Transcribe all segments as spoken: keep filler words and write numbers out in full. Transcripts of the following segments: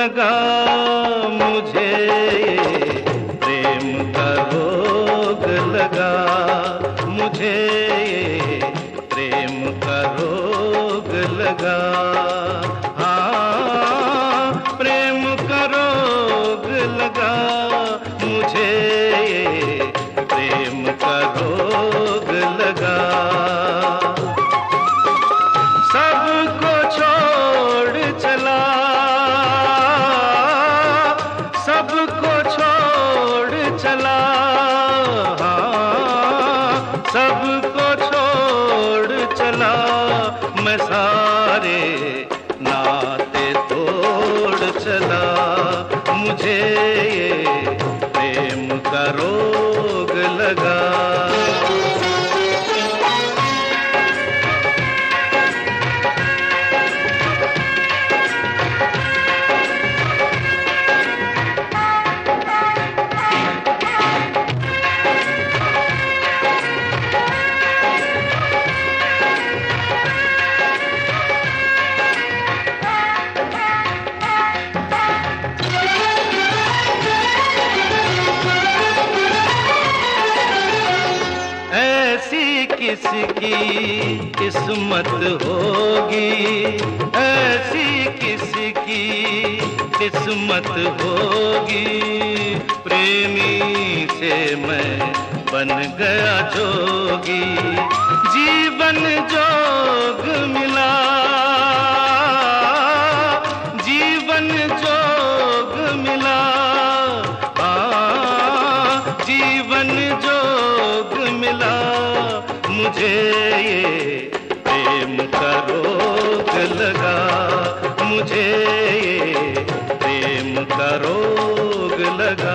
लगा मुझे, प्रेम का रोग लगा मुझे, प्रेम का रोग लगा। हाँ, प्रेम का रोग लगा मुझे, प्रेम का रोग लगा। सबको छोड़ चला, सबको छोड़ चला, हाँ, सबको छोड़ चला। मैं सारे नाते तोड़ चला, मुझे प्रेम का रोग लगा। किसकी किस्मत होगी, ऐसी किसकी किस्मत होगी। प्रेमी से मैं बन गया जोगी, जीवन जोग मिला, जीवन जोग मिला। हाँ, जीवन जोग मिला मुझे, ये प्रेम का रोग लगा मुझे, ये प्रेम का रोग लगा।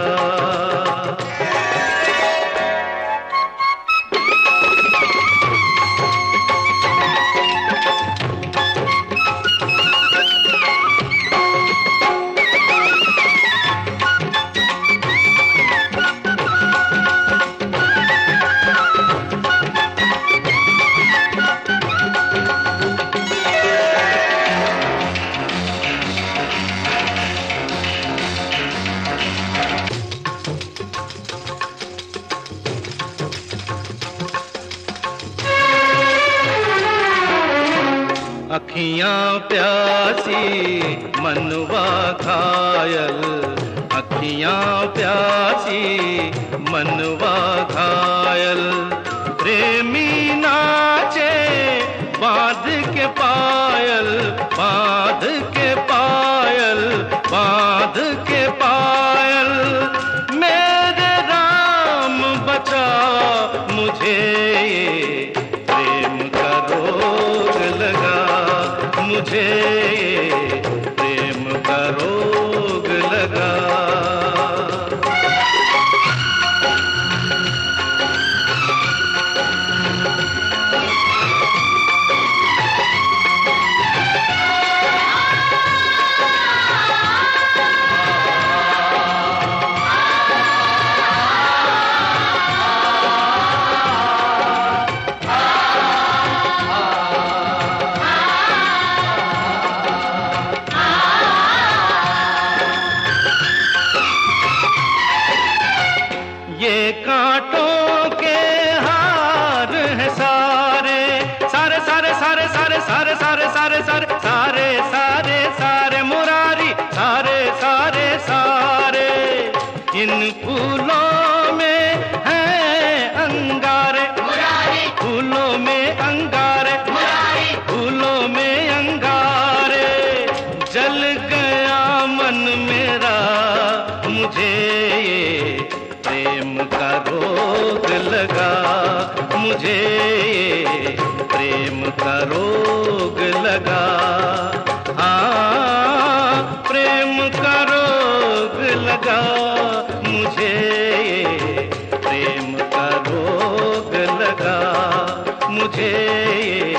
अखियां प्यासी मनवा घायल, अखियां प्यासी मनवा घायल। प्रेमी नाचे बांध के पायल, बांध के पायल, बांध के पायल। मेरे राम बचा मुझे, प्रेम का रोग लगा मुझे, प्रेम का रोग लगा। ये कांटों के हार हैं सारे, सारे सारे सारे सारे सारे सारे सारे सारे सारे सारे सारे मुरारी, सारे सारे सारे। इन फूलों में हैं अंगारे, फूलों में अंगारे, फूलों में अंगारे। जल गया मन मेरा मुझे, प्रेम का रोग लगा मुझे, प्रेम का रोग लगा। हाँ, प्रेम का रोग लगा मुझे, प्रेम का रोग लगा मुझे।